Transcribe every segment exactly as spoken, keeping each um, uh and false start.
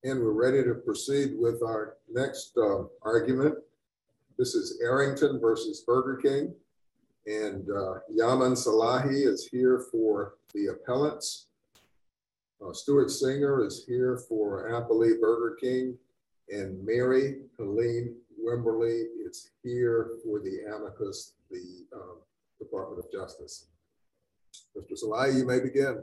And we're ready to proceed with our next uh, argument. This is Arrington versus Burger King. And uh, Yaman Salahi is here for the appellants. Uh, Stuart Singer is here for Appalachia Burger King. And Mary Helene Wimberly is here for the amicus, the um, Department of Justice. Mister Salahi, you may begin.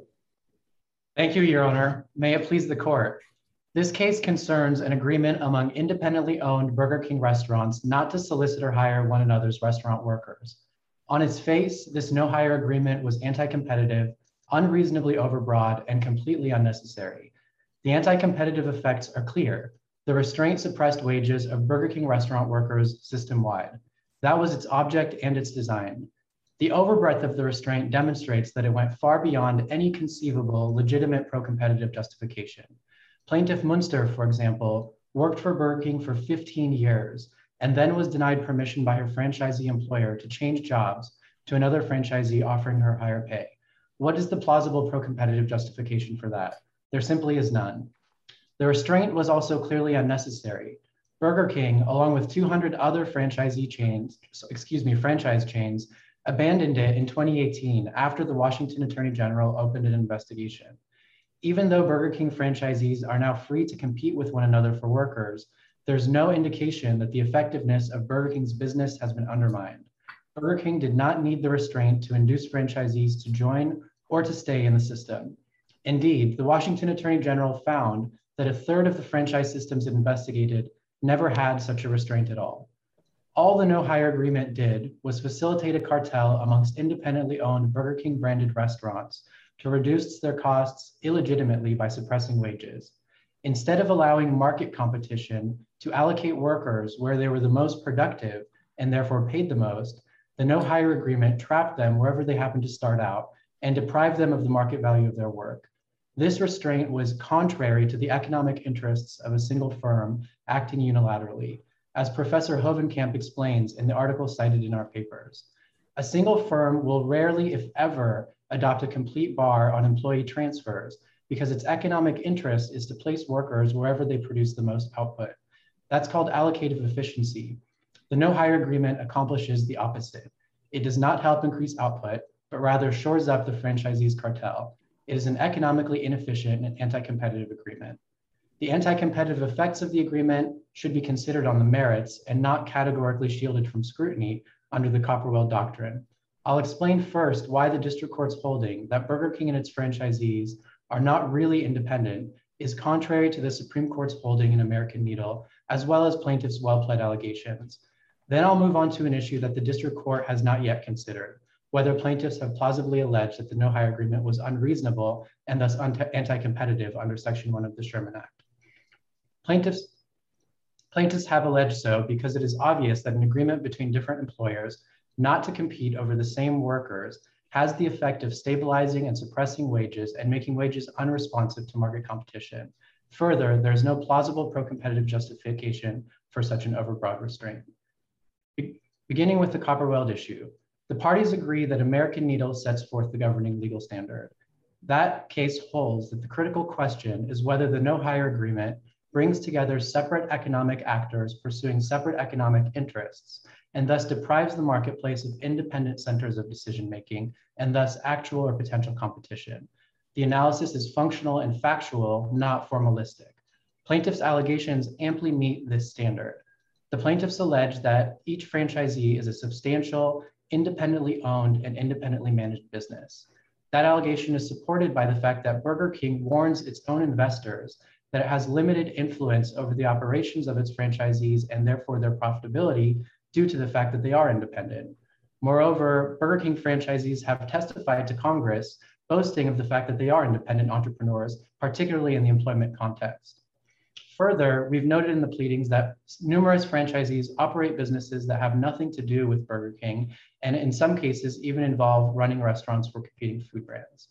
Thank you, Your Honor. May it please the court. This case concerns an agreement among independently owned Burger King restaurants not to solicit or hire one another's restaurant workers. On its face, this no-hire agreement was anti-competitive, unreasonably overbroad, and completely unnecessary. The anti-competitive effects are clear. The restraint suppressed wages of Burger King restaurant workers system-wide. That was its object and its design. The overbreadth of the restraint demonstrates that it went far beyond any conceivable legitimate pro-competitive justification. Plaintiff Munster, for example, worked for Burger King for fifteen years and then was denied permission by her franchisee employer to change jobs to another franchisee offering her higher pay. What is the plausible pro-competitive justification for that? There simply is none. The restraint was also clearly unnecessary. Burger King, along with two hundred other franchisee chains, excuse me, franchise chains, abandoned it in twenty eighteen after the Washington Attorney General opened an investigation. Even though Burger King franchisees are now free to compete with one another for workers, there's no indication that the effectiveness of Burger King's business has been undermined. Burger King did not need the restraint to induce franchisees to join or to stay in the system. Indeed, the Washington Attorney General found that a third of the franchise systems it investigated never had such a restraint at all. All the no-hire agreement did was facilitate a cartel amongst independently owned Burger King branded restaurants to reduce their costs illegitimately by suppressing wages. Instead of allowing market competition to allocate workers where they were the most productive and therefore paid the most, the no-hire agreement trapped them wherever they happened to start out and deprived them of the market value of their work. This restraint was contrary to the economic interests of a single firm acting unilaterally, as Professor Hovenkamp explains in the article cited in our papers. A single firm will rarely, if ever, adopt a complete bar on employee transfers because its economic interest is to place workers wherever they produce the most output. That's called allocative efficiency. The no-hire agreement accomplishes the opposite. It does not help increase output, but rather shores up the franchisee's cartel. It is an economically inefficient and anti-competitive agreement. The anti-competitive effects of the agreement should be considered on the merits and not categorically shielded from scrutiny under the Copperwell Doctrine. I'll explain first why the district court's holding that Burger King and its franchisees are not really independent is contrary to the Supreme Court's holding in American Needle, as well as plaintiffs' well-pled allegations. Then I'll move on to an issue that the district court has not yet considered, whether plaintiffs have plausibly alleged that the no-hire agreement was unreasonable and thus anti-competitive under Section one of the Sherman Act. Plaintiffs, plaintiffs have alleged so because it is obvious that an agreement between different employers not to compete over the same workers has the effect of stabilizing and suppressing wages and making wages unresponsive to market competition. Further, there is no plausible pro-competitive justification for such an overbroad restraint. Be- beginning with the Copperweld issue, the parties agree that American Needle sets forth the governing legal standard. That case holds that the critical question is whether the no-hire agreement brings together separate economic actors pursuing separate economic interests, and thus deprives the marketplace of independent centers of decision-making, and thus actual or potential competition. The analysis is functional and factual, not formalistic. Plaintiffs' allegations amply meet this standard. The plaintiffs allege that each franchisee is a substantial, independently owned and independently managed business. That allegation is supported by the fact that Burger King warns its own investors that it has limited influence over the operations of its franchisees and therefore their profitability due to the fact that they are independent. Moreover, Burger King franchisees have testified to Congress boasting of the fact that they are independent entrepreneurs, particularly in the employment context. Further, we've noted in the pleadings that numerous franchisees operate businesses that have nothing to do with Burger King, and in some cases even involve running restaurants for competing food brands.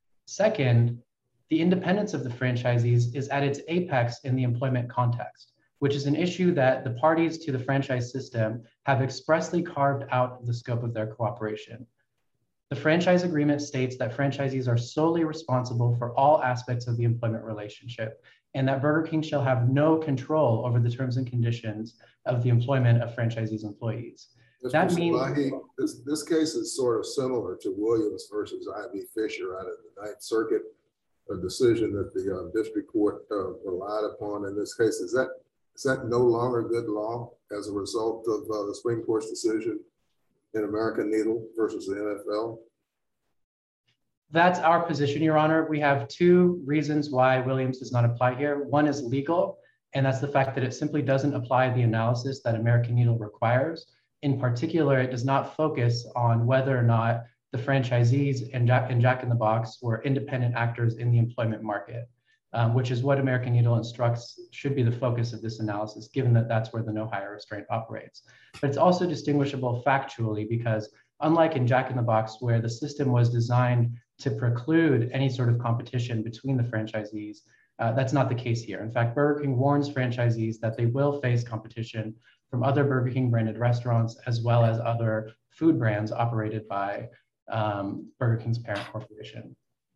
Second, the independence of the franchisees is at its apex in the employment context, which is an issue that the parties to the franchise system have expressly carved out of the scope of their cooperation. The franchise agreement states that franchisees are solely responsible for all aspects of the employment relationship, and that Burger King shall have no control over the terms and conditions of the employment of franchisees' employees. Mister That means Salahi, this, this case is sort of similar to Williams versus I B Fisher out of the Ninth Circuit, a decision that the uh, district court uh, relied upon in this case. Is that is that no longer good law as a result of uh, the Supreme Court's decision in American Needle versus the N F L? That's our position, Your Honor. We have two reasons why Williams does not apply here. One is legal, and that's the fact that it simply doesn't apply the analysis that American Needle requires. In particular, it does not focus on whether or not the franchisees in Jack, in Jack in the Box were independent actors in the employment market, um, which is what American Needle instructs should be the focus of this analysis, given that that's where the no hire restraint operates. But it's also distinguishable factually because unlike in Jack in the Box, where the system was designed to preclude any sort of competition between the franchisees, uh, that's not the case here. In fact, Burger King warns franchisees that they will face competition from other Burger King branded restaurants, as well as other food brands operated by um, Burger King's parent corporation.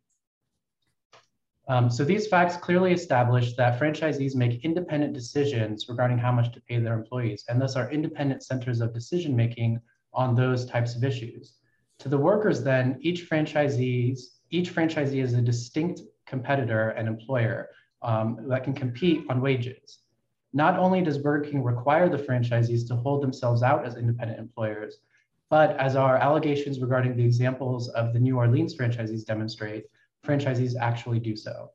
Um, so these facts clearly establish that franchisees make independent decisions regarding how much to pay their employees, and thus are independent centers of decision-making on those types of issues. To the workers then, each franchisees, each franchisee is a distinct competitor and employer um, that can compete on wages. Not only does Burger King require the franchisees to hold themselves out as independent employers, but as our allegations regarding the examples of the New Orleans franchisees demonstrate, franchisees actually do so.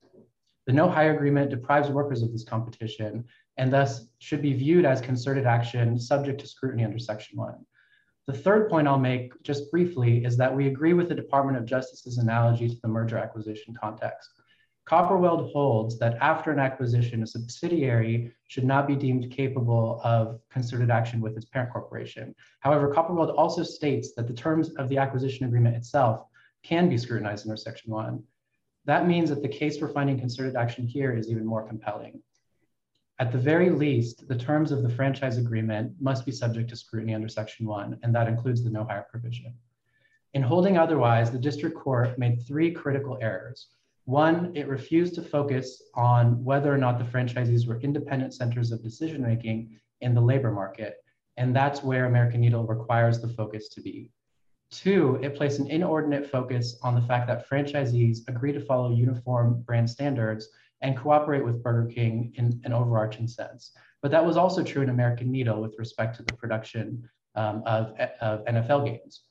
The no hire agreement deprives workers of this competition and thus should be viewed as concerted action subject to scrutiny under Section one. The third point I'll make just briefly is that we agree with the Department of Justice's analogy to the merger acquisition context. Copperweld holds that after an acquisition, a subsidiary should not be deemed capable of concerted action with its parent corporation. However, Copperweld also states that the terms of the acquisition agreement itself can be scrutinized under Section one. That means that the case for finding concerted action here is even more compelling. At the very least, the terms of the franchise agreement must be subject to scrutiny under Section one, and that includes the no hire provision. In holding otherwise, the district court made three critical errors. One, it refused to focus on whether or not the franchisees were independent centers of decision-making in the labor market, and that's where American Needle requires the focus to be. Two, it placed an inordinate focus on the fact that franchisees agree to follow uniform brand standards and cooperate with Burger King in an overarching sense. But that was also true in American Needle with respect to the production um, of, of N F L games.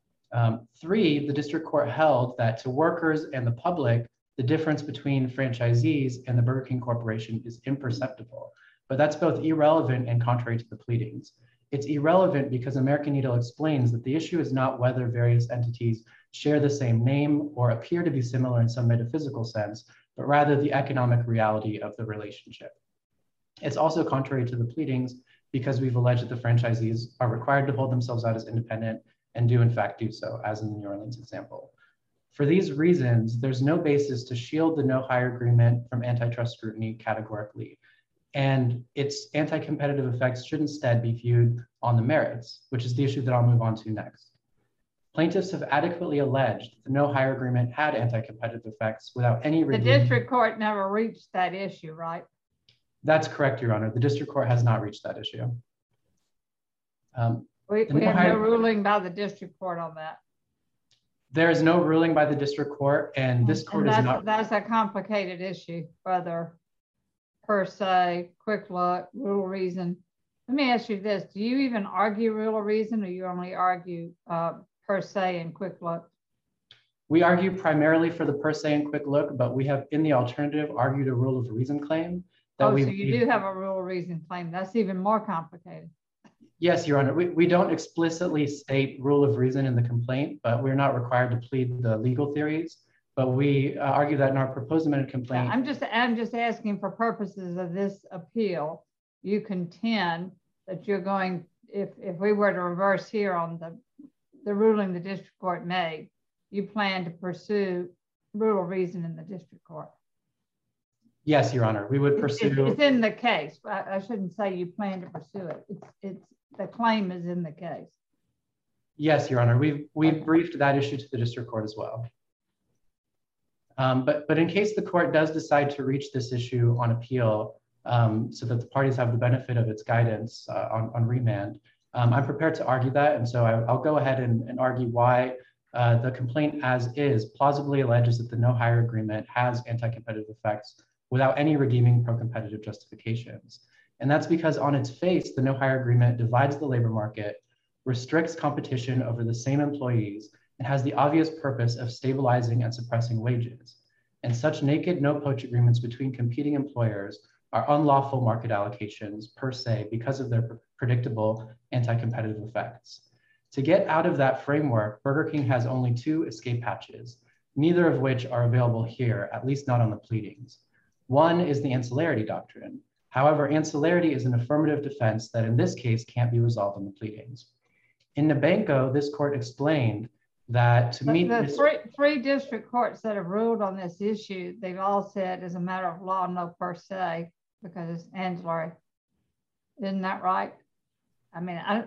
Um, three, the district court held that to workers and the public, the difference between franchisees and the Burger King Corporation is imperceptible, but that's both irrelevant and contrary to the pleadings. It's irrelevant because American Needle explains that the issue is not whether various entities share the same name or appear to be similar in some metaphysical sense, but rather the economic reality of the relationship. It's also contrary to the pleadings because we've alleged that the franchisees are required to hold themselves out as independent and do in fact do so, as in the New Orleans example. For these reasons, there's no basis to shield the no hire agreement from antitrust scrutiny categorically, and its anti-competitive effects should instead be viewed on the merits, which is the issue that I'll move on to next. Plaintiffs have adequately alleged the no hire agreement had anti-competitive effects without any The district court never reached that issue, right? That's correct, Your Honor. The district court has not reached that issue. Um, We, we no have hire, no ruling by the district court on that. There is no ruling by the district court, and this court and is that's, not. That's a complicated issue, whether per se, quick look, rule reason. Let me ask you this. Do you even argue rule of reason, or you only argue uh, per se and quick look? We argue primarily for the per se and quick look, but we have in the alternative argued a rule of reason claim. That oh, we, so you do have a rule of reason claim. That's even more complicated. Yes, Your Honor. We, we don't explicitly state rule of reason in the complaint, but we're not required to plead the legal theories. But we uh, argue that in our proposed amended complaint. Yeah, I'm just I'm just asking for purposes of this appeal, you contend that you're going, if if we were to reverse here on the the ruling the district court made, you plan to pursue rule of reason in the district court. Yes, Your Honor. We would pursue. It's, it's in the case. I, I shouldn't say you plan to pursue it. It's it's the claim is in the case. Yes, Your Honor. We've, we've briefed that issue to the district court as well. Um, but, but in case the court does decide to reach this issue on appeal, um, so that the parties have the benefit of its guidance uh, on, on remand, um, I'm prepared to argue that. And so I, I'll go ahead and, and argue why uh, the complaint as is plausibly alleges that the no hire agreement has anti-competitive effects without any redeeming pro-competitive justifications. And that's because on its face, the no hire agreement divides the labor market, restricts competition over the same employees, and has the obvious purpose of stabilizing and suppressing wages. And such naked no-poach agreements between competing employers are unlawful market allocations per se because of their predictable anti-competitive effects. To get out of that framework, Burger King has only two escape hatches, neither of which are available here, at least not on the pleadings. One is the ancillarity doctrine. However, ancillarity is an affirmative defense that in this case can't be resolved in the pleadings. In Nabanco, this court explained that to meet the this, three, three district courts that have ruled on this issue, they've all said as a matter of law, no per se, because it's ancillary. Isn't that right? I mean, I,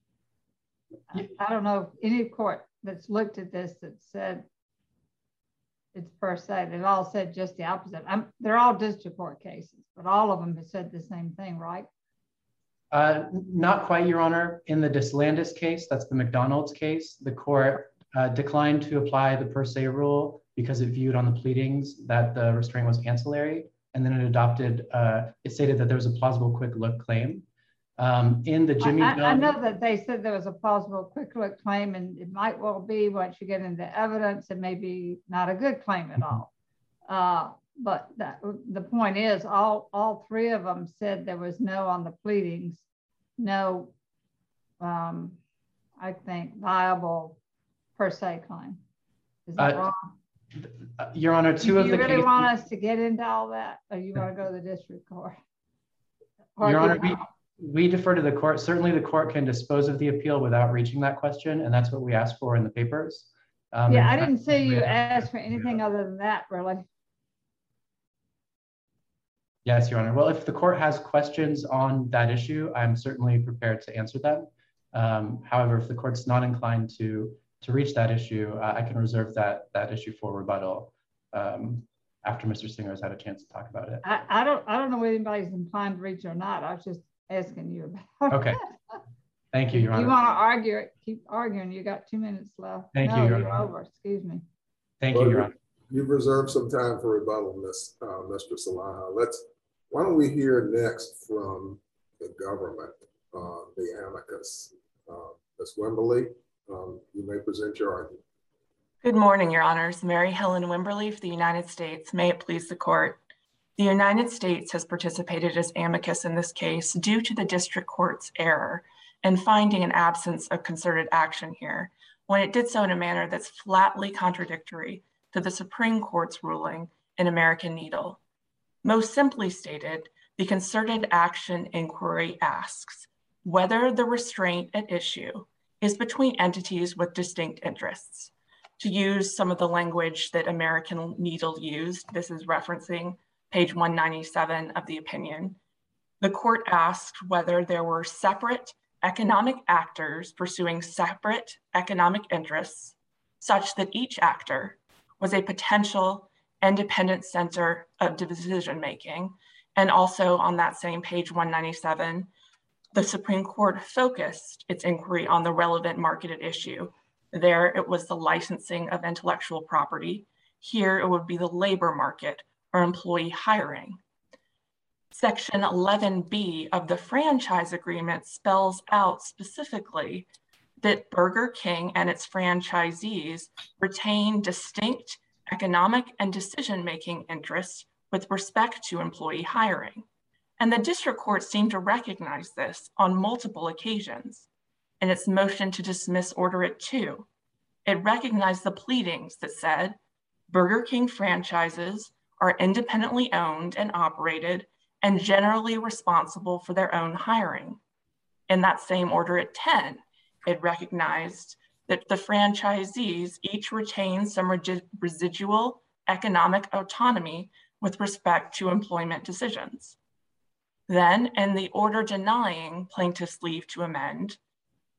I, I don't know any court that's looked at this that said it's per se. They've all said just the opposite. I'm, they're all district court cases, but all of them have said the same thing, right? Uh, not quite, Your Honor. In the Deslandis case, that's the McDonald's case, the court uh, declined to apply the per se rule because it viewed on the pleadings that the restraint was ancillary, and then it adopted, uh, it stated that there was a plausible quick look claim. Um, in the Jimmy I, Dunn, I know that they said there was a plausible quick look claim, and it might well be once you get into evidence, it may be not a good claim at all. Uh, but that, the point is, all, all three of them said there was no on the pleadings, no, um, I think, viable per se claim. Is that uh, wrong? Your Honor, two Do of you the really cases, want us to get into all that, or you want to go to the district court? Or Your Honor, we, we defer to the court. Certainly the court can dispose of the appeal without reaching that question, and that's what we asked for in the papers. Um, yeah, I didn't see you ask for anything other than that, really. Yes, Your Honor. Well, if the court has questions on that issue, I'm certainly prepared to answer them. Um, however, if the court's not inclined to, to reach that issue, uh, I can reserve that, that issue for rebuttal um, after Mister Singer has had a chance to talk about it. I, I don't I don't know whether anybody's inclined to reach or not. I was just asking you about okay. Thank you, Your If Honor. you want to argue it, keep arguing. You got two minutes left. Thank no, you, Your you're Honor. over. Excuse me. Thank well, you, Your Honor. You've reserved some time for rebuttal, Miss uh, Mister Salaha. Let's. Why don't we hear next from the government, uh, the amicus, uh, Miz Wimberly. Um, you may present your argument. Good morning, Your Honors. Mary Helen Wimberly for the United States. May it please the court. The United States has participated as amicus in this case due to the district court's error in finding an absence of concerted action here, when it did so in a manner that's flatly contradictory to the Supreme Court's ruling in American Needle. Most simply stated, the concerted action inquiry asks whether the restraint at issue is between entities with distinct interests. To use some of the language that American Needle used, this is referencing page one ninety-seven of the opinion, the court asked whether there were separate economic actors pursuing separate economic interests such that each actor was a potential independent center of decision-making. And also on that same page one ninety-seven, the Supreme Court focused its inquiry on the relevant marketed issue. There it was the licensing of intellectual property. Here it would be the labor market or employee hiring. Section eleven B of the franchise agreement spells out specifically that Burger King and its franchisees retain distinct economic and decision-making interests with respect to employee hiring. And the district court seemed to recognize this on multiple occasions. In its motion to dismiss order at two, it recognized the pleadings that said Burger King franchises are independently owned and operated and generally responsible for their own hiring. In that same order at ten, it recognized that the franchisees each retain some residual economic autonomy with respect to employment decisions. Then, in the order denying plaintiff's leave to amend,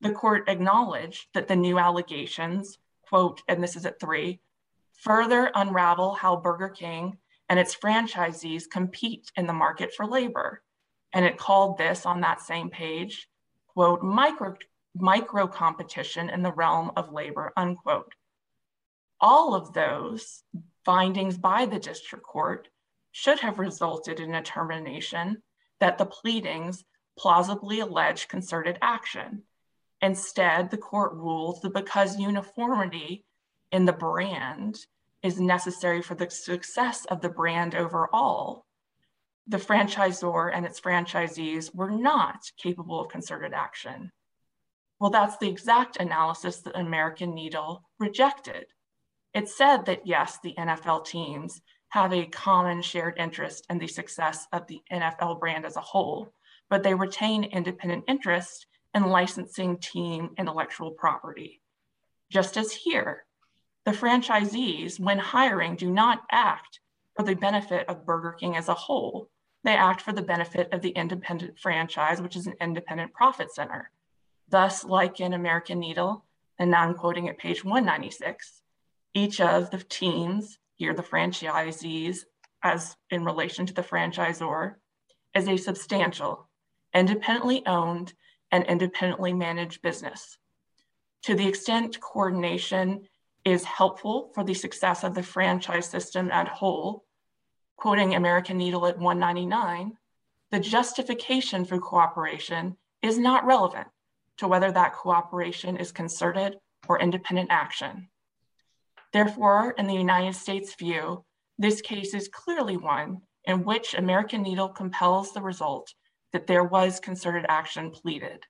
The court acknowledged that the new allegations, quote, and this is at three, further unravel how Burger King and its franchisees compete in the market for labor. And it called this on that same page, quote, micro, micro competition in the realm of labor, unquote. All of those findings by the district court should have resulted in a determination that the pleadings plausibly allege concerted action. Instead, the court ruled that because uniformity in the brand is necessary for the success of the brand overall, the franchisor and its franchisees were not capable of concerted action. Well, that's the exact analysis that American Needle rejected. It said that yes, the N F L teams have a common shared interest in the success of the N F L brand as a whole, but they retain independent interest in licensing team intellectual property. Just as here, the franchisees, when hiring, do not act for the benefit of Burger King as a whole. They act for the benefit of the independent franchise, which is an independent profit center. Thus, like in American Needle, and now I'm quoting at page one ninety-six, each of the teams, here the franchisees, as in relation to the franchisor, is a substantial, independently owned, and independently managed business. To the extent coordination is helpful for the success of the franchise system as whole, quoting American Needle at one ninety-nine, the justification for cooperation is not relevant to whether that cooperation is concerted or independent action. Therefore, in the United States view, this case is clearly one in which American Needle compels the result that there was concerted action pleaded.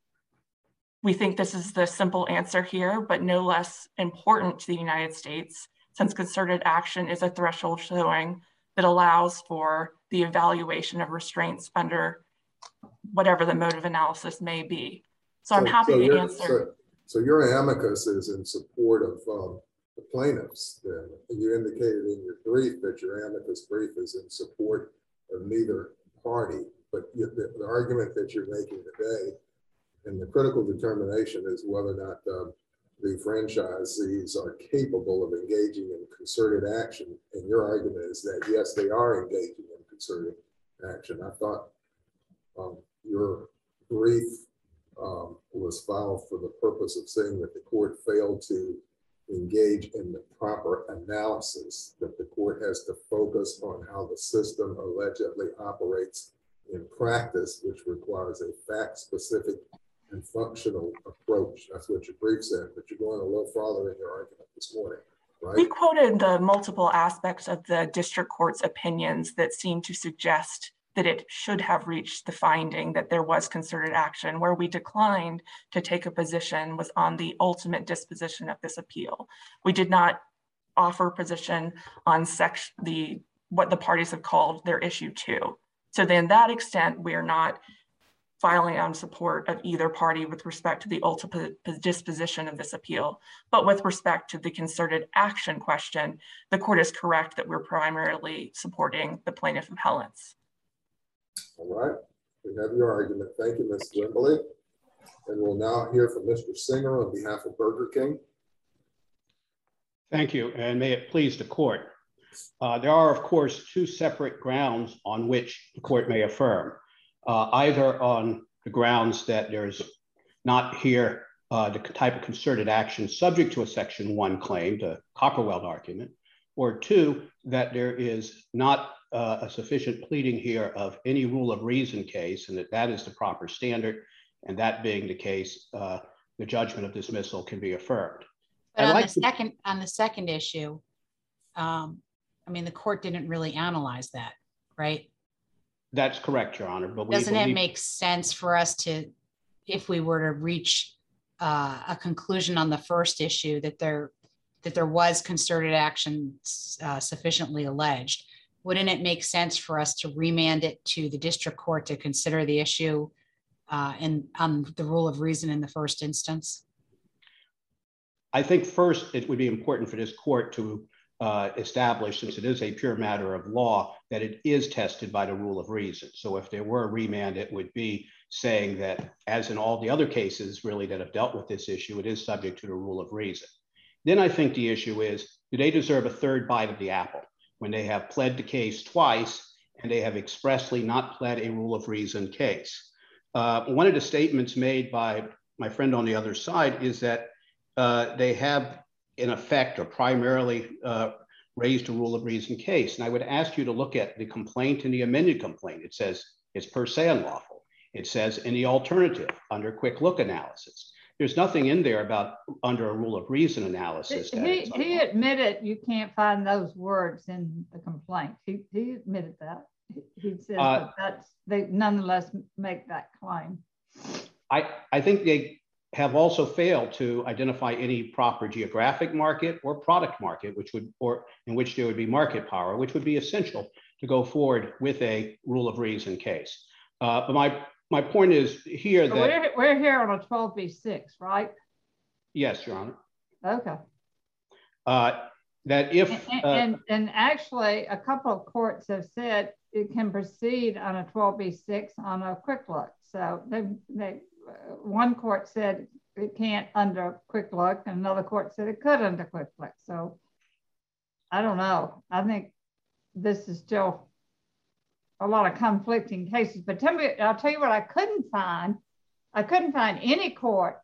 We think this is the simple answer here, but no less important to the United States, since concerted action is a threshold showing that allows for the evaluation of restraints under whatever the mode of analysis may be. So, so I'm happy so to answer. So, so your amicus is in support of um, the plaintiffs. Then you indicated in your brief that your amicus brief is in support of neither party, but you, the, the argument that you're making today and the critical determination is whether or not um, the franchisees are capable of engaging in concerted action. And your argument is that, yes, they are engaging in concerted action. I thought um, your brief um, was filed for the purpose of saying that the court failed to engage in the proper analysis, that the court has to focus on how the system allegedly operates in practice, which requires a fact-specific and functional approach. That's what your brief said, but you're going a little farther in your argument this morning, right? We quoted the multiple aspects of the district court's opinions that seem to suggest that it should have reached the finding that there was concerted action. Where we declined to take a position was on the ultimate disposition of this appeal. We did not offer a position on section, the what the parties have called their issue two. So then that extent, we are not filing on support of either party with respect to the ultimate disposition of this appeal. But with respect to the concerted action question, the court is correct that we're primarily supporting the plaintiff appellants. All right, we have your argument. Thank you, Miz Wimberly. And we'll now hear from Mister Singer on behalf of Burger King. Thank you, and may it please the court. Uh, there are, of course, two separate grounds on which the court may affirm. Uh, either on the grounds that there's not here uh, the type of concerted action subject to a section one claim, the Copperweld argument, or two, that there is not uh, a sufficient pleading here of any rule of reason case, and that that is the proper standard, and that being the case, uh, the judgment of dismissal can be affirmed. But I'd on like the to... second, on the second issue, um, I mean, the court didn't really analyze that, right? That's correct, Your Honor. But we doesn't believe... it make sense for us to, if we were to reach uh, a conclusion on the first issue that there that there was concerted action uh, sufficiently alleged, wouldn't it make sense for us to remand it to the district court to consider the issue uh, and on the rule of reason in the first instance? I think first it would be important for this court to uh, established, since it is a pure matter of law, that it is tested by the rule of reason. So if there were a remand, it would be saying that, as in all the other cases really that have dealt with this issue, it is subject to the rule of reason. Then I think the issue is, do they deserve a third bite of the apple when they have pled the case twice and they have expressly not pled a rule of reason case? Uh, one of the statements made by my friend on the other side is that uh, they have, in effect, or primarily uh, raised a rule of reason case. And I would ask you to look at the complaint and the amended complaint. It says it's per se unlawful. It says in the alternative, under quick look analysis. There's nothing in there about under a rule of reason analysis. That He, he admitted you can't find those words in the complaint. He, he admitted that. He, he says Uh, that that's, they nonetheless make that claim. I, I think they have also failed to identify any proper geographic market or product market, which would, or in which there would be market power, which would be essential to go forward with a rule of reason case. Uh, but my, my point is here So that- we're, we're here on a twelve B six, right? Yes, Your Honor. Okay. Uh, that if- and, uh, and, and actually a couple of courts have said it can proceed on a twelve B six on a quick look. So they, they, uh, one court said it can't under quick look, and another court said it could under quick look. So I don't know. I think this is still a lot of conflicting cases, but tell me, I'll tell you what I couldn't find. I couldn't find any court,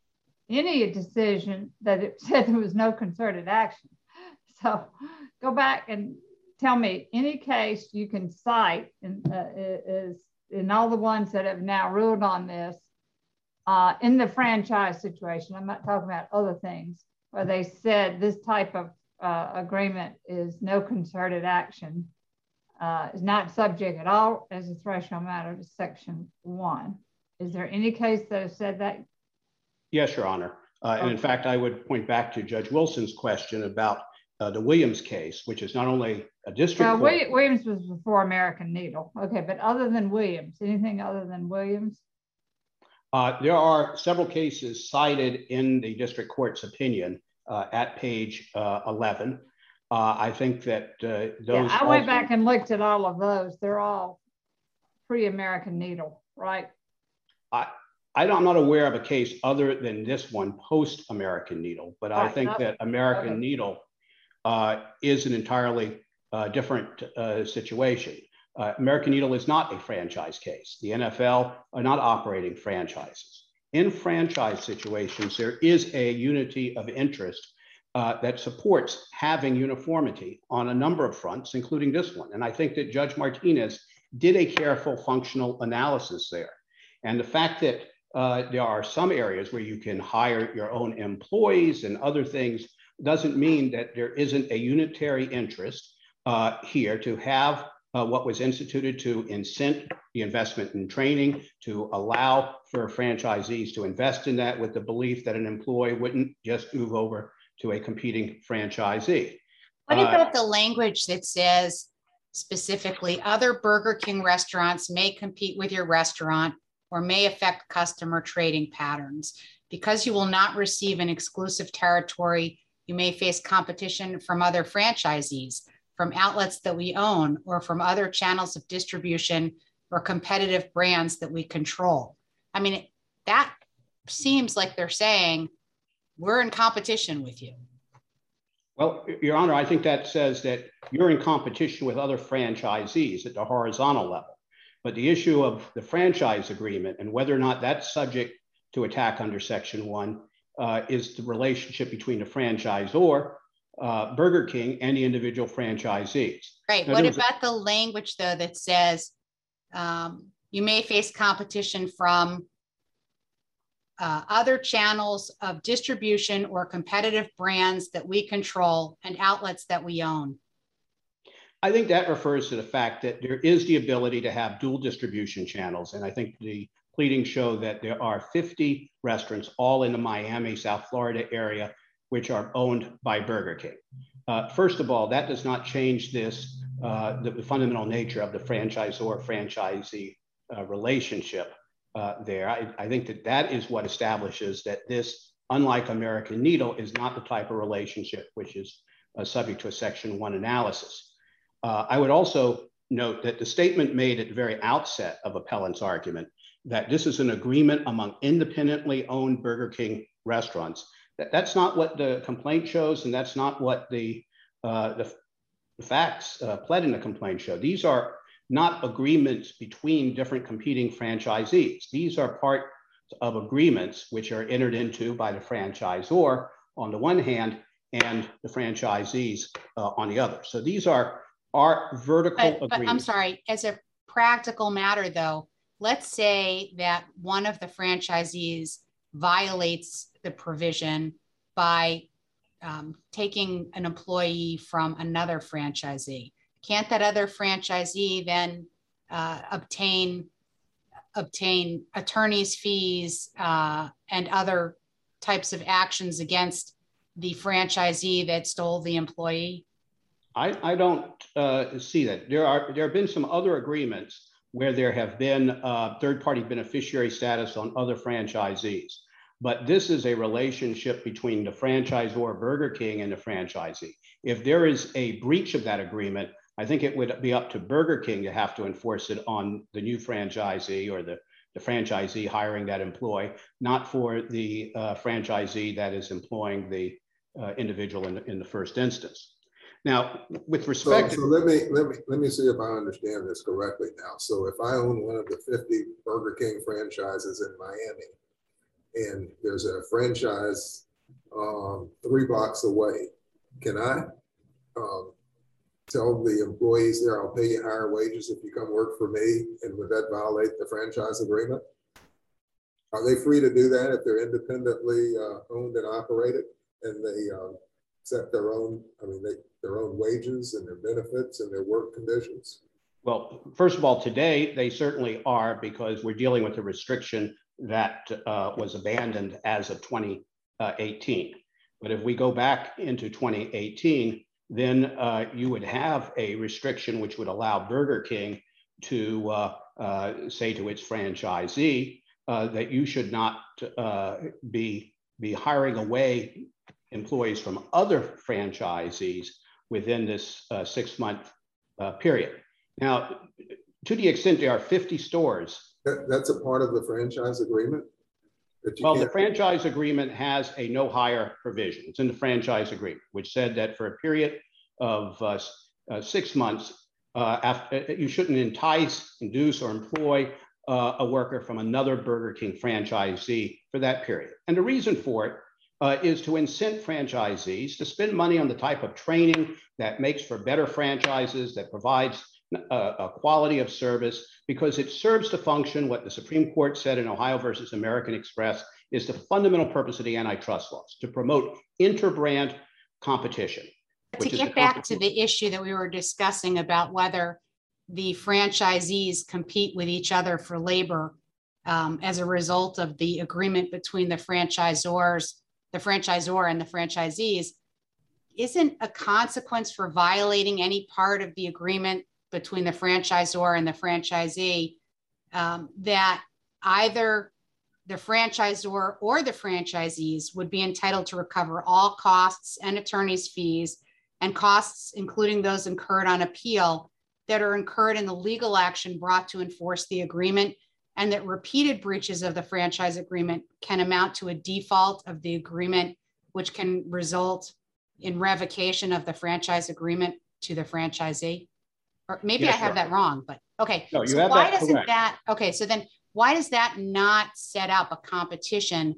any decision that it said there was no concerted action. So go back and tell me any case you can cite in, uh, is in all the ones that have now ruled on this uh, in the franchise situation. I'm not talking about other things where they said this type of uh, agreement is no concerted action, uh, is not subject at all as a threshold matter to section one. Is there any case that has said that? Yes, Your Honor. Uh, and in fact, I would point back to Judge Wilson's question about uh, the Williams case, which is not only a district Well, court. Williams was before American Needle. Okay, but other than Williams, anything other than Williams? Uh, there are several cases cited in the district court's opinion uh, at page uh, eleven. Uh, I think that uh, those. Yeah, I also, went back and looked at all of those. They're all pre-American Needle, right? I, I don't, I'm not aware of a case other than this one post-American Needle, but I Right, think that- that American okay. Needle uh, is an entirely uh, different uh, situation. Uh, American Needle is not a franchise case. The N F L are not operating franchises. In franchise situations, there is a unity of interest uh, that supports having uniformity on a number of fronts, including this one. And I think that Judge Martinez did a careful functional analysis there. And the fact that uh, there are some areas where you can hire your own employees and other things doesn't mean that there isn't a unitary interest uh, here to have uh, what was instituted to incent the investment in training, to allow for franchisees to invest in that with the belief that an employee wouldn't just move over to a competing franchisee. What Uh, about the language that says specifically other Burger King restaurants may compete with your restaurant or may affect customer trading patterns? Because you will not receive an exclusive territory, you may face competition from other franchisees, from outlets that we own, or from other channels of distribution or competitive brands that we control. I mean, that seems like they're saying we're in competition with you. Well, Your Honor, I think that says that you're in competition with other franchisees at the horizontal level. But the issue of the franchise agreement and whether or not that's subject to attack under Section one uh, is the relationship between the franchisor, uh, Burger King, and the individual franchisees. Right. Now, What there was a- about the language, though, that says um, you may face competition from uh, other channels of distribution or competitive brands that we control and outlets that we own? I think that refers to the fact that there is the ability to have dual distribution channels. And I think the pleadings show that there are fifty restaurants all in the Miami, South Florida area, which are owned by Burger King. Uh, first of all, that does not change this, uh, the, the fundamental nature of the franchisor-franchisee uh, relationship uh, there. I, I think that that is what establishes that this, unlike American Needle, is not the type of relationship which is uh, subject to a section one analysis. Uh, I would also note that the statement made at the very outset of appellant's argument that this is an agreement among independently owned Burger King restaurants, that, that's not what the complaint shows, and that's not what the, uh, the, the facts uh, pled in the complaint show. These are not agreements between different competing franchisees. These are part of agreements which are entered into by the franchisor on the one hand and the franchisees uh, on the other. So these are our vertical But, agreements. but I'm sorry, as a practical matter though, let's say that one of the franchisees violates the provision by um, taking an employee from another franchisee. Can't that other franchisee then uh, obtain obtain attorney's fees uh, and other types of actions against the franchisee that stole the employee? I, I don't uh, see that. There are there have been some other agreements where there have been uh, third-party beneficiary status on other franchisees. But this is a relationship between the franchisor, Burger King, and the franchisee. If there is a breach of that agreement, I think it would be up to Burger King to have to enforce it on the new franchisee or the, the franchisee hiring that employee, not for the uh, franchisee that is employing the uh, individual in the, in the first instance. Now, with respect so, to- so let me let me let me see if I understand this correctly now. So if I own one of the fifty Burger King franchises in Miami, and there's a franchise um, three blocks away, can I um, tell the employees there, I'll pay you higher wages if you come work for me, and would that violate the franchise agreement? Are they free to do that if they're independently uh, owned and operated, and they um, set their own, I mean, they, their own wages and their benefits and their work conditions? Well, first of all, today they certainly are, because we're dealing with a restriction that uh, was abandoned as of twenty eighteen. But if we go back into twenty eighteen, then uh, you would have a restriction which would allow Burger King to uh, uh, say to its franchisee uh, that you should not uh, be, be hiring away employees from other franchisees within this uh, six-month uh, period. Now, to the extent there are fifty stores. That, that's a part of the franchise agreement? That you Well, can't... the franchise agreement has a no hire provision. It's in the franchise agreement, which said that for a period of uh, uh, six months, uh, after, you shouldn't entice, induce, or employ uh, a worker from another Burger King franchisee for that period. And the reason for it uh, is to incent franchisees to spend money on the type of training that makes for better franchises, that provides a, a quality of service, because it serves to function what the Supreme Court said in Ohio versus American Express is the fundamental purpose of the antitrust laws, to promote interbrand competition. To get back to the issue that we were discussing about whether the franchisees compete with each other for labor um, as a result of the agreement between the franchisors, the franchisor and the franchisees, isn't a consequence for violating any part of the agreement between the franchisor and the franchisee um, that either the franchisor or the franchisees would be entitled to recover all costs and attorney's fees and costs, including those incurred on appeal, that are incurred in the legal action brought to enforce the agreement, and that repeated breaches of the franchise agreement can amount to a default of the agreement, which can result in revocation of the franchise agreement to the franchisee? Or maybe Yes, I have sure. that wrong, but okay. No, you so have why that doesn't correct. that, okay, so then why does that not set up a competition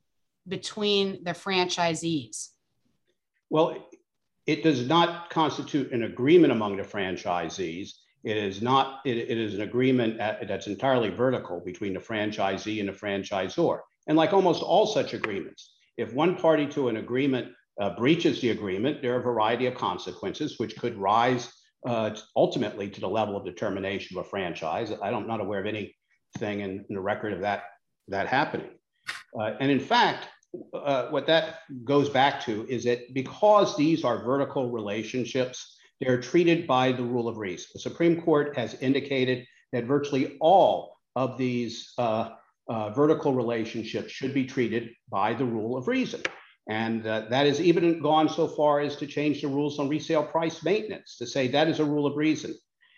between the franchisees? Well, it does not constitute an agreement among the franchisees. It is not, it, it is an agreement at, that's entirely vertical between the franchisee and the franchisor. And like almost all such agreements, if one party to an agreement uh, breaches the agreement, there are a variety of consequences which could rise uh, ultimately to the level of determination of a franchise. I don't, I'm not aware of anything in, in the record of that, that happening. Uh, and in fact, uh, what that goes back to is that because these are vertical relationships, they're treated by the rule of reason. The Supreme Court has indicated that virtually all of these uh, uh, vertical relationships should be treated by the rule of reason. And uh, that has even gone so far as to change the rules on resale price maintenance to say that is a rule of reason.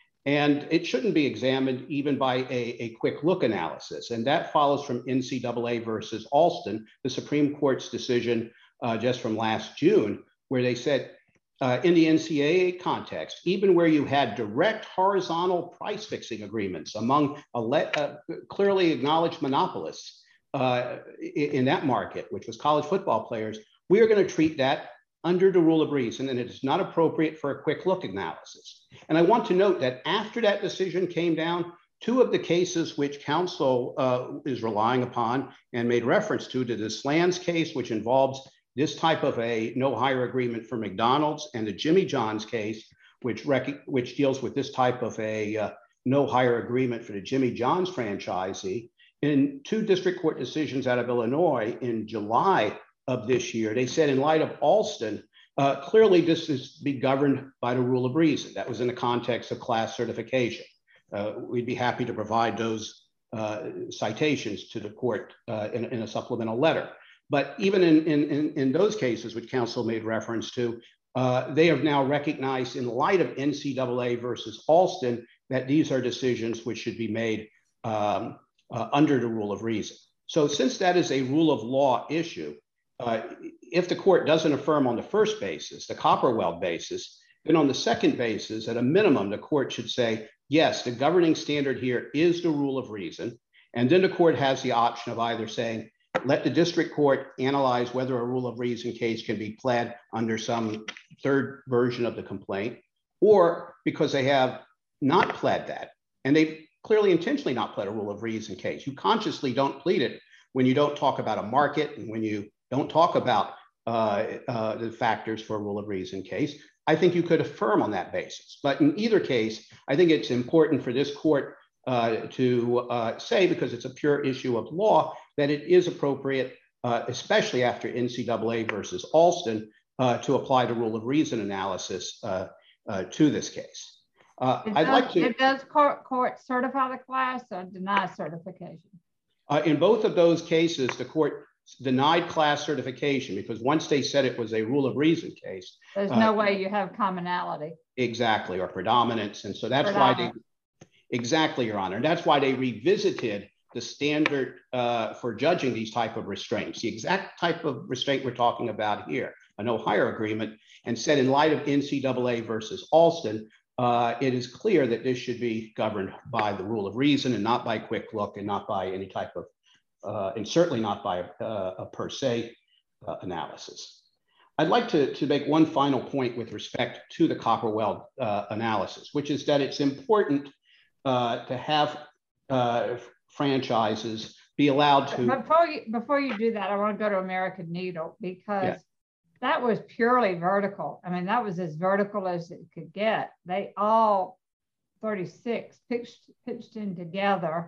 And it shouldn't be examined even by a, a quick look analysis. And that follows from N C double A versus Alston, the Supreme Court's decision uh, just from last June, where they said uh, in the N C double A context, even where you had direct horizontal price fixing agreements among a uh, clearly acknowledged monopolists uh, in that market, which was college football players, we are going to treat that under the rule of reason, and it is not appropriate for a quick look analysis. And I want to note that after that decision came down, two of the cases which counsel uh, is relying upon and made reference to, to the Slands case, which involves this type of a no hire agreement for McDonald's, and the Jimmy John's case, which, which deals with this type of a uh, no hire agreement for the Jimmy John's franchisee. In two district court decisions out of Illinois in July of this year, they said in light of Alston, uh, clearly this is to be governed by the rule of reason. That was in the context of class certification. Uh, we'd be happy to provide those uh, citations to the court uh, in, in a supplemental letter. But even in, in, in those cases, which counsel made reference to, uh, they have now recognized in light of N C double A versus Alston that these are decisions which should be made um, uh, under the rule of reason. So since that is a rule of law issue, Uh, if the court doesn't affirm on the first basis, the Copperweld basis, then on the second basis, at a minimum, the court should say, yes, the governing standard here is the rule of reason. And then the court has the option of either saying, let the district court analyze whether a rule of reason case can be pled under some third version of the complaint, or because they have not pled that, and they've clearly intentionally not pled a rule of reason case. You consciously don't plead it when you don't talk about a market and when you don't talk about uh, uh, the factors for a rule of reason case. I think you could affirm on that basis. But in either case, I think it's important for this court uh, to uh, say, because it's a pure issue of law, that it is appropriate, uh, especially after N C double A versus Alston, uh, to apply the rule of reason analysis uh, uh, to this case. Uh, it I'd does, like to- It does court, court certify the class or deny certification? Uh, in both of those cases, the court denied class certification because once they said it was a rule of reason case. There's uh, no way you have commonality. Exactly, or predominance. And so that's why they, exactly, Your Honor. And that's why they revisited the standard uh, for judging these type of restraints, the exact type of restraint we're talking about here, a no hire agreement, and said in light of N C double A versus Alston, uh, it is clear that this should be governed by the rule of reason and not by quick look and not by any type of Uh, and certainly not by uh, a per se uh, analysis. I'd like to, to make one final point with respect to the Copperweld uh, analysis, which is that it's important uh, to have uh, franchises be allowed to- Before you, before you do that, I want to go to American Needle, because yeah. that was purely vertical. I mean, that was as vertical as it could get. They all thirty-six pitched, pitched in together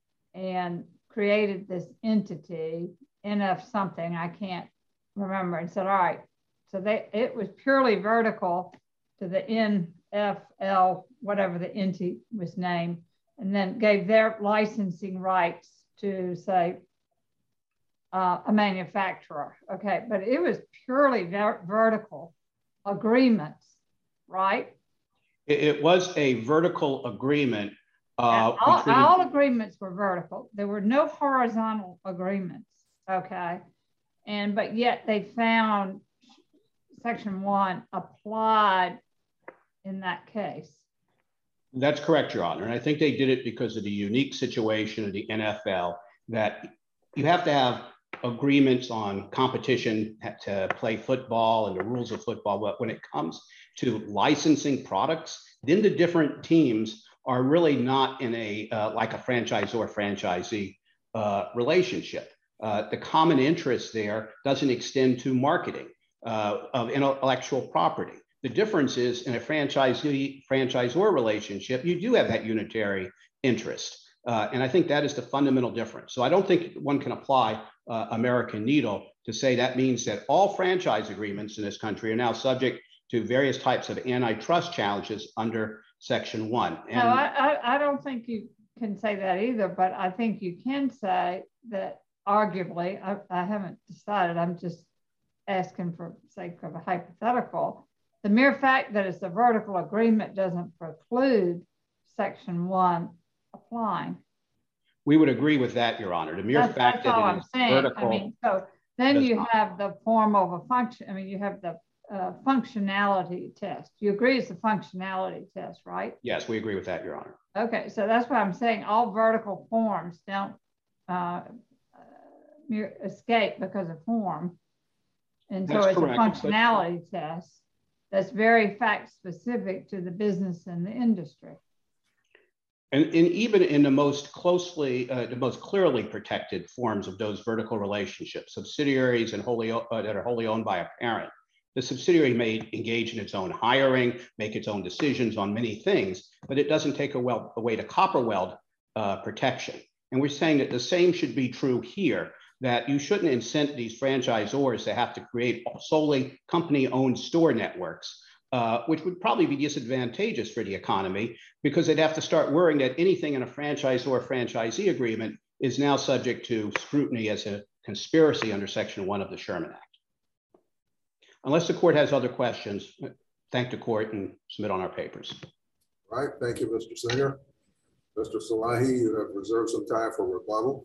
and created this entity, N F something, I can't remember, and said, all right, so they it was purely vertical to the N F L, whatever the entity was named, and then gave their licensing rights to, say, uh, a manufacturer. Okay, but it was purely ver vertical agreements, right? It, it was a vertical agreement. Uh, all, all agreements were vertical. There were no horizontal agreements, okay? And, but yet they found section one applied in that case. That's correct, Your Honor. And I think they did it because of the unique situation of the N F L, that you have to have agreements on competition to play football and the rules of football. But when it comes to licensing products, then the different teams are really not in a, uh, like a franchisor franchisee uh, relationship. Uh, the common interest there doesn't extend to marketing uh, of intellectual property. The difference is in a franchisee franchisor relationship, you do have that unitary interest. Uh, and I think that is the fundamental difference. So I don't think one can apply uh, American Needle to say that means that all franchise agreements in this country are now subject to various types of antitrust challenges under Section one. And no, I, I, I don't think you can say that either, but I think you can say that arguably, I, I haven't decided, I'm just asking for sake of a hypothetical, the mere fact that it's a vertical agreement doesn't preclude section one applying. We would agree with that, Your Honor. The mere That's, fact that's all that it I'm is saying. vertical. I mean, so then you not. have the form of a function. I mean, you have the uh, functionality test. You agree it's a functionality test, right? Yes, we agree with that, Your Honor. Okay, so that's why I'm saying all vertical forms don't uh, escape because of form. And so That's it's correct, a functionality test that's very fact specific to the business and the industry. And, and even in the most closely, uh, the most clearly protected forms of those vertical relationships, subsidiaries and wholly uh, that are wholly owned by a parent, the subsidiary may engage in its own hiring, make its own decisions on many things, but it doesn't take away, away the copper weld uh, protection. And we're saying that the same should be true here, that you shouldn't incent these franchisors to have to create solely company-owned store networks, uh, which would probably be disadvantageous for the economy because they'd have to start worrying that anything in a franchisor franchisee agreement is now subject to scrutiny as a conspiracy under Section one of the Sherman Act. Unless the court has other questions, thank the court and submit on our papers. All right, thank you, Mister Singer. Mister Salahi, you have reserved some time for rebuttal.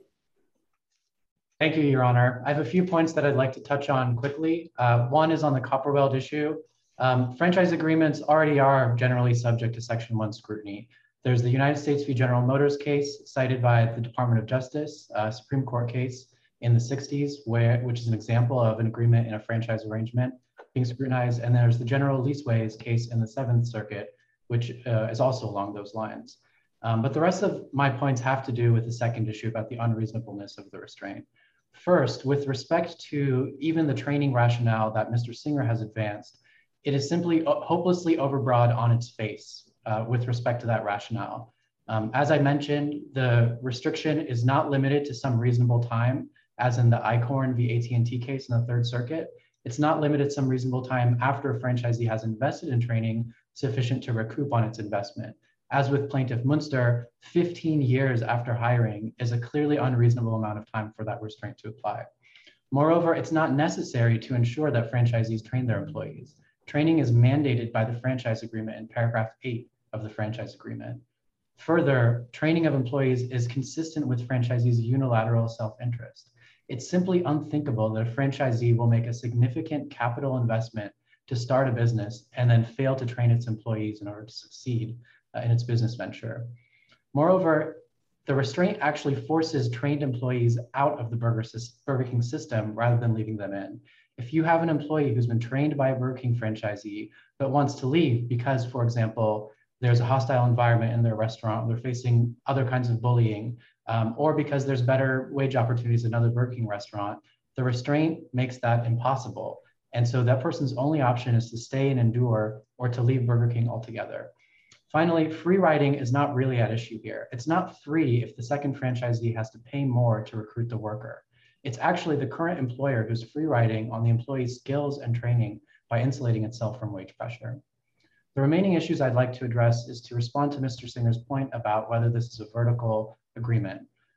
Thank you, Your Honor. I have a few points that I'd like to touch on quickly. Uh, one is on the copper weld issue. Um, franchise agreements already are generally subject to Section one scrutiny. There's the United States v. General Motors case cited by the Department of Justice, a Supreme Court case in the sixties, where, which is an example of an agreement in a franchise arrangement being scrutinized. And there's the General Leaseways case in the Seventh Circuit, which uh, is also along those lines. Um, but the rest of my points have to do with the second issue about the unreasonableness of the restraint. First, with respect to even the training rationale that Mister Singer has advanced, it is simply hopelessly overbroad on its face uh, with respect to that rationale. Um, as I mentioned, the restriction is not limited to some reasonable time, as in the Eichhorn v. A T and T case in the Third Circuit. It's not limited some reasonable time after a franchisee has invested in training sufficient to recoup on its investment. As with Plaintiff Munster, fifteen years after hiring is a clearly unreasonable amount of time for that restraint to apply. Moreover, it's not necessary to ensure that franchisees train their employees. Training is mandated by the franchise agreement in paragraph eight of the franchise agreement. Further, training of employees is consistent with franchisees' unilateral self-interest. It's simply unthinkable that a franchisee will make a significant capital investment to start a business and then fail to train its employees in order to succeed uh, in its business venture. Moreover, the restraint actually forces trained employees out of the Burger, Burger King system rather than leaving them in. If you have an employee who's been trained by a Burger King franchisee but wants to leave because, for example, there's a hostile environment in their restaurant, they're facing other kinds of bullying, um, or because there's better wage opportunities in another Burger King restaurant, the restraint makes that impossible. And so that person's only option is to stay and endure or to leave Burger King altogether. Finally, free riding is not really at issue here. It's not free if the second franchisee has to pay more to recruit the worker. It's actually the current employer who's free riding on the employee's skills and training by insulating itself from wage pressure. The remaining issues I'd like to address is to respond to Mister Singer's point about whether this is a vertical agreement.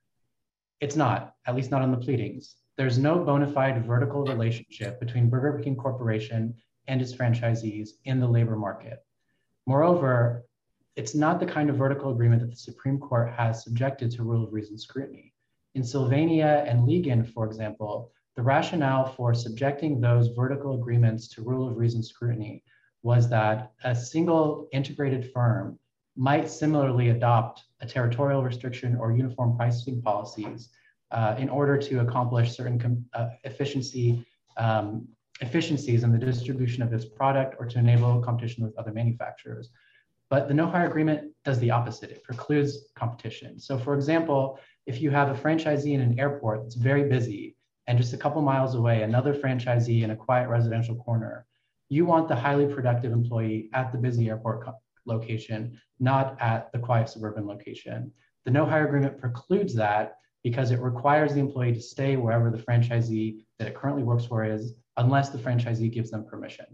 It's not, at least not on the pleadings. There's no bona fide vertical relationship between Burger King Corporation and its franchisees in the labor market. Moreover, it's not the kind of vertical agreement that the Supreme Court has subjected to rule of reason scrutiny. In Sylvania and Ligon, for example, the rationale for subjecting those vertical agreements to rule of reason scrutiny was that a single integrated firm might similarly adopt a territorial restriction or uniform pricing policies uh, in order to accomplish certain uh, efficiency, um, efficiencies in the distribution of its product or to enable competition with other manufacturers. But the no hire agreement does the opposite. It precludes competition. So for example, if you have a franchisee in an airport that's very busy and just a couple miles away, another franchisee in a quiet residential corner, you want the highly productive employee at the busy airport location, not at the quiet suburban location. The no hire agreement precludes that because it requires the employee to stay wherever the franchisee that it currently works for is, unless the franchisee gives them permission.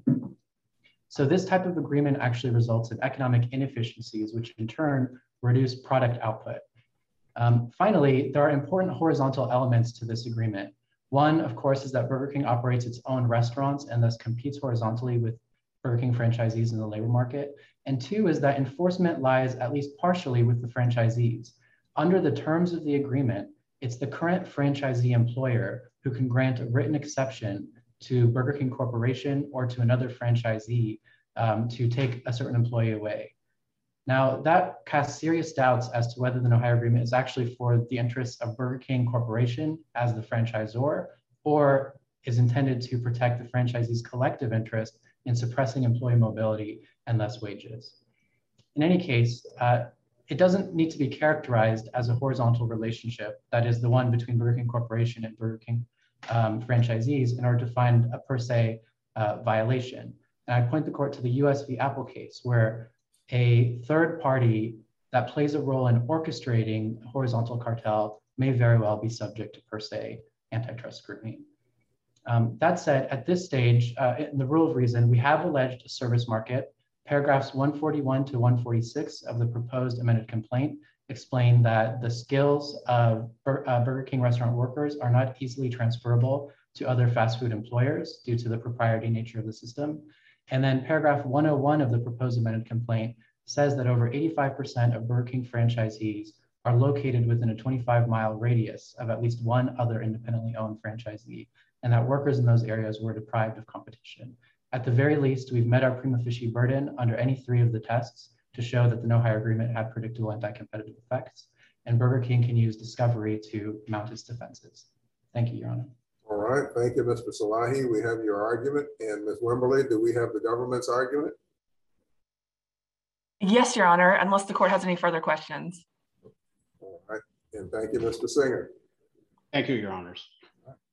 So this type of agreement actually results in economic inefficiencies, which in turn reduce product output. Um, finally, there are important horizontal elements to this agreement. One, of course, is that Burger King operates its own restaurants and thus competes horizontally with Burger King franchisees in the labor market. And two is that enforcement lies at least partially with the franchisees. Under the terms of the agreement, it's the current franchisee employer who can grant a written exception to Burger King Corporation or to another franchisee um, to take a certain employee away. Now, that casts serious doubts as to whether the no hire agreement is actually for the interests of Burger King Corporation as the franchisor, or is intended to protect the franchisee's collective interest in suppressing employee mobility and thus wages. In any case, uh, it doesn't need to be characterized as a horizontal relationship, that is the one between Burger King Corporation and Burger King um, franchisees, in order to find a per se uh, violation. And I point the court to the U S v. Apple case, where a third party that plays a role in orchestrating a horizontal cartel may very well be subject to per se antitrust scrutiny. Um, that said, at this stage, uh, in the rule of reason, we have alleged a service market. Paragraphs one forty-one to one forty-six of the proposed amended complaint explain that the skills of Bur uh, Burger King restaurant workers are not easily transferable to other fast food employers due to the proprietary nature of the system. And then paragraph one oh one of the proposed amended complaint says that over eighty-five percent of Burger King franchisees are located within a twenty-five mile radius of at least one other independently owned franchisee, and that workers in those areas were deprived of competition. At the very least, we've met our prima facie burden under any three of the tests to show that the no hire agreement had predictable anti-competitive effects, and Burger King can use discovery to mount its defenses. Thank you, Your Honor. All right, thank you, Mister Salahi. We have your argument. And Miz Wimberly, do we have the government's argument? Yes, Your Honor, unless the court has any further questions. All right, and thank you, Mister Singer. Thank you, Your Honors.